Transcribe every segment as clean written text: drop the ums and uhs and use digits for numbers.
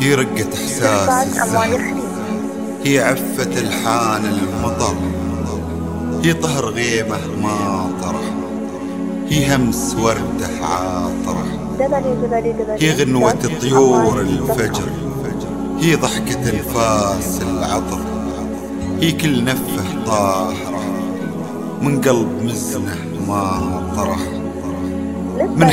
هي رقة إحساس الزهر، هي عفة الحان المطر، هي طهر غيمة ماطرة، هي همس وردة عاطرة، هي غنوة طيور الفجر، هي ضحكة انفاس العطر، هي كل نفه طاهرة من قلب مزنه ما طرح. من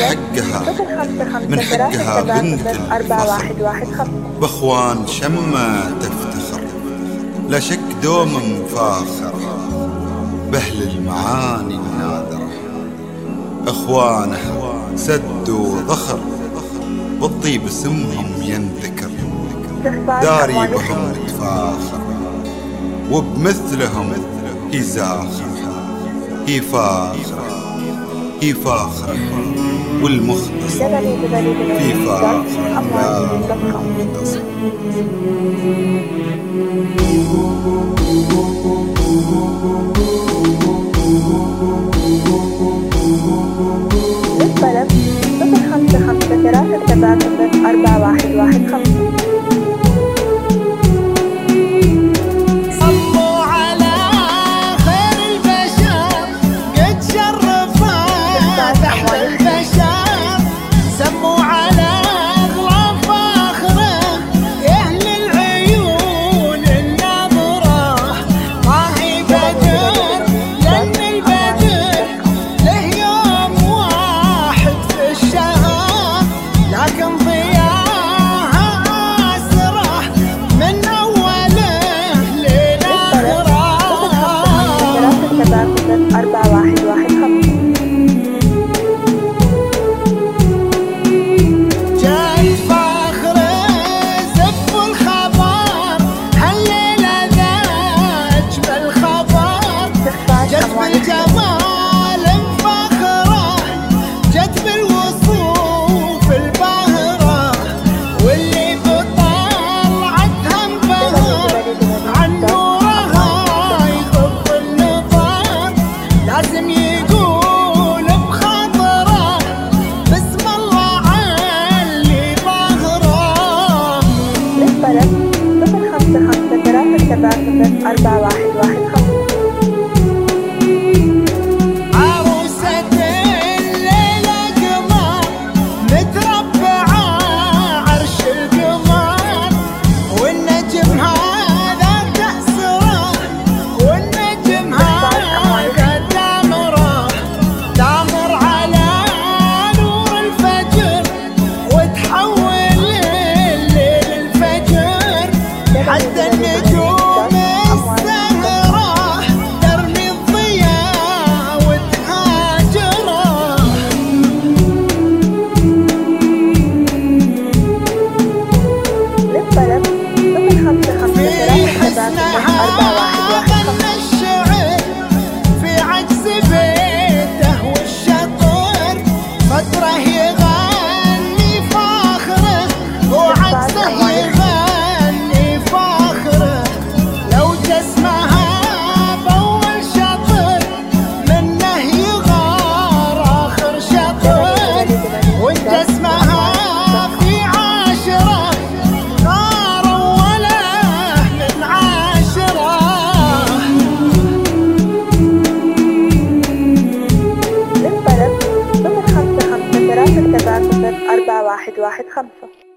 حقها بنت الفخر باخوان شما تفتخر، لا شك دوم فاخر بأهل المعاني النادرة. اخوانها سد وضخر والطيب اسمهم ينذكر، داري بهم تفاخر وبمثلهم هي زاخر، هي فاخرة هي فاخرة والمخلص في فاخرة لا ينتصر. للطلب 0553774115. عروسة الليلة قمر متربعة عرش القمر، والنجم هذا كأسره والنجم هذا دامره، دامر على نور الفجر وتحول الليل الفجر، حتى النجوم في عجز بيته والشطر، فتره يغني فاخره وعجزه يغني فاخره، لو جسمها بأول شطر منه يغار آخر شطر، وجسمها في عاشره غار أوله من عاشره. للطلب 0553774115.